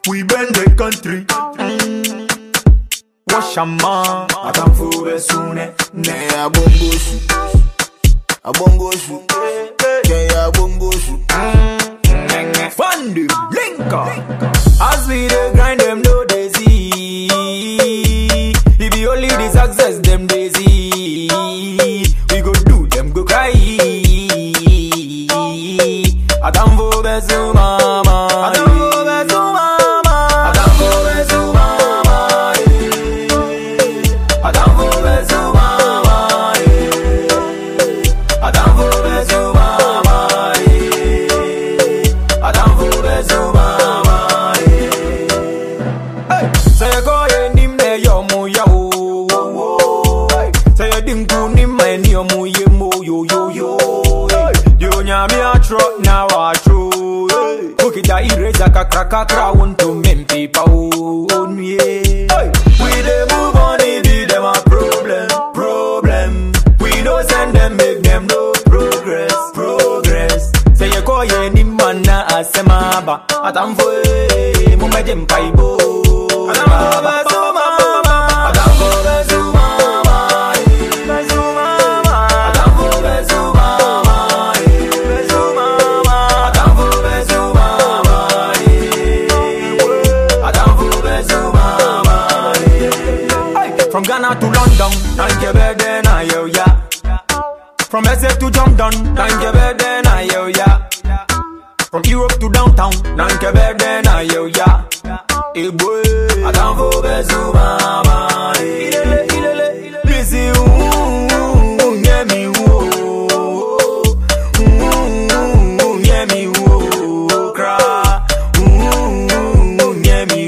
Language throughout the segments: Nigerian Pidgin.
We bend the country. Wash a man. I can fool the soon. Ne a bongo shoot. Yeah, a bongo shoot. Fundy, linker. As we dey grind them, no they see. If you only the success, them they see. We go do them, go cry. I don't for besu mama. I don't for besu mama. I don't for besu mama. I don't for besu mama. I don't for besu mama. I don't for besu mama. Hey, say go ye nim ne yo mo ya o. Say dim ku nim me ni yo mo ye mo yo yo yo. Yo nyami a trot now a true. Cookie da ireza kakra want to men people on yeah. We dey move on, it be them a problem. We no send them, make them no progress. Say you call ye ni mana asema ba atamfo mu mejem paibo. Atamfo besu mama. Atamfo besu mama. Besu mama. Atamfo besu mama. Besu mama. Atamfo besu mama. Atamfo besu mama. From Ghana to London, and you better na yo ya. From SA to Jordan, and you better na yo ya. From Europe to downtown, and you better na yo ya. Hey boy, I can't for besu mama. Busy, yeah me, yeah me, cry, yeah me,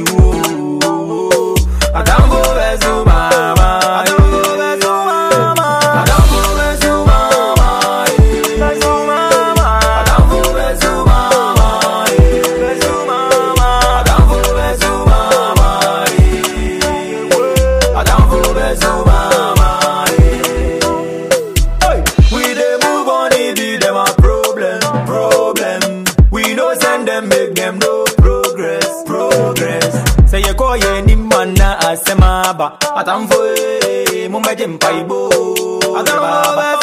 I can't for besu mama. I can't for besu mama. I can't for besu mama. Besu mama. I can't for besu mama. Besu mama. I can't for besu mama. I can't for besu mama. Hey, we dey move on, it be them a problem. We no send them, make them no progress. Say you call ye ni mana asema ba atamfo mu mejem paibo. Atamfo